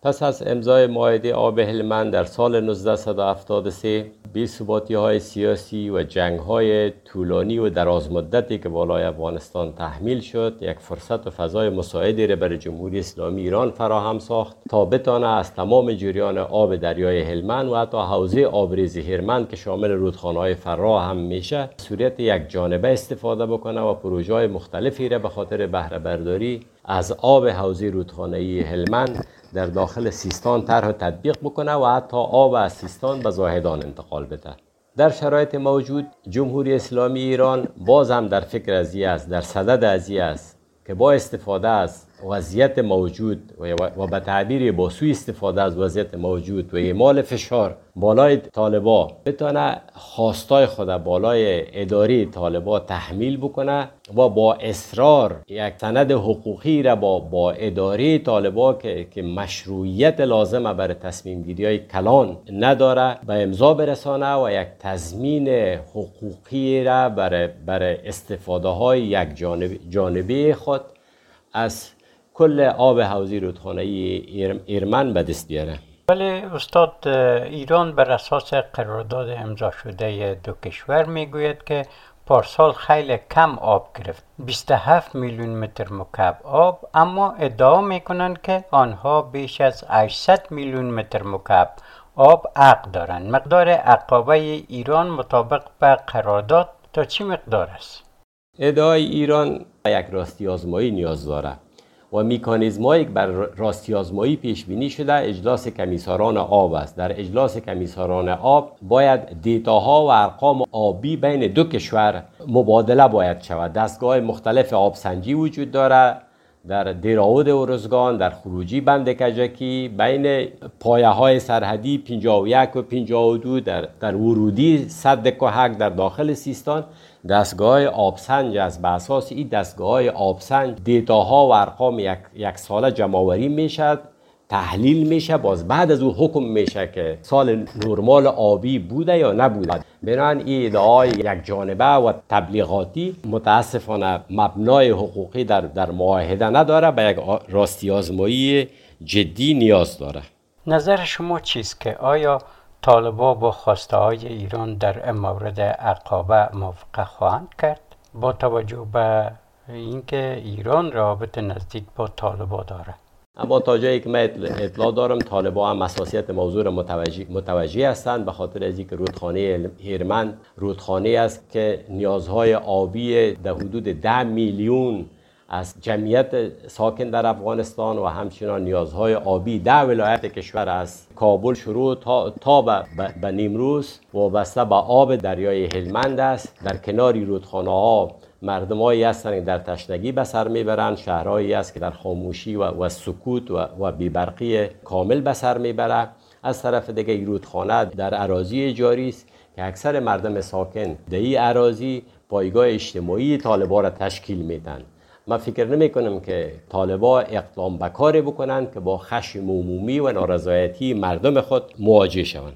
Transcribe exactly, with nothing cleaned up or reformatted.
پس از امضای معاهده آب هلمند در سال نوزده صد و هفتاد و سه، بی‌ثباتی‌های سیاسی و جنگ‌های طولانی و درازمدتی که بالای افغانستان تحمیل شد، یک فرصت و فضای مساعدی را برای جمهوری اسلامی ایران فراهم ساخت تا بتانه از تمام جریان آب دریای هلمند و حتی حوزه آبریز هرمند که شامل رودخانه‌های فراه هم میشه، صورت یک جانبه استفاده بکنه و پروژه‌های مختلفی را به خاطر بهره برداری از آب حوزه رودخانه‌ای هلمند در داخل سیستان طرح تطبیق بکنه و حتی آب از سیستان به زاهدان انتقال بده. در شرایط موجود جمهوری اسلامی ایران باز هم در فکر ازی است، در صدد ازی است که با استفاده از وضعیت موجود و به تعبیر با سوء استفاده از وضعیت موجود و اعمال فشار بالای طالبا بتونه خواستای خود بالای اداره طالبا تحمیل بکنه و با اصرار یک سند حقوقی را با با اداره طالبا که که مشروعیت لازمه برای تصمیم گیری های کلان نداره به امضا برسانه و یک تضمین حقوقی را برای برای استفاده های یک جانب جانبه خود از کل آب حوزه رودخانه‌ای هرمند به دست بیاره. ولی استاد، ایران بر اساس قرارداد امضا شده دو کشور میگوید که پارسال خیلی کم آب گرفت، بیست و هفت میلیون متر مکعب آب، اما ادعا میکنند که آنها بیش از هشتصد میلیون متر مکعب آب حق دارند. مقدار عقابه ایران مطابق به قرارداد تا چه مقدار است؟ ادعای ایران یک راستی آزمایی نیاز داره و میکانیزمایی که بر راستی آزمایی پیش بینی شده اجلاس کمیساران آب است. در اجلاس کمیساران آب باید دیتاها و ارقام آبی بین دو کشور مبادله باید شود. دستگاه مختلف آبسنجی وجود داره در دیراود ارزگان، در خروجی بند کجکی، بین پایه های سرحدی پنجاه و یک و پنجاه و دو، در, در ورودی سد کهک در داخل سیستان دستگاه آبسنج است. به اساس این دستگاه آبسنج دیتاها و ارقام یک, یک ساله جمع‌آوری میشد، تحلیل میشه، باز بعد از او حکم میشه که سال نرمال آبی بوده یا نبوده. بنابراین این ادعای یک جانبه و تبلیغاتی متاسفانه مبنای حقوقی در در معاهده نداره، به یک راستی آزمایی جدی نیاز داره. نظر شما چیست که آیا طالبان با خواسته های ایران در مورد عقابه موافقت خواهند کرد با توجه به اینکه ایران رابطه نزدیک با طالبان داره؟ اما تا جایی که من اطلاع دارم طالبان هم حساسیت موضوع را متوجه, متوجه هستند، به خاطر از اینکه رودخانه هرمند رودخانه است که نیازهای آبی در حدود ده میلیون از جمعیت ساکن در افغانستان و همچنان نیازهای آبی ده ولایت کشور از کابل شروع تا, تا به, به نیمروز وابسته به آب دریای هلمند است. در کناری رودخانه ها مردمایی هستند که در تشنگی به سر میبرند، شهرهایی است که در خاموشی و, و سکوت و, و بیبرقی کامل به سر میبرند. از طرف دیگه این رودخانه در اراضی اجاری است که اکثر مردم ساکن در این اراضی پایگاه اجتماعی طالبان را تشکیل میدن. من فکر نمی کنم که طالبان اقدام به کاری بکنند که با خشم عمومی و نارضایتی مردم خود مواجه شوند.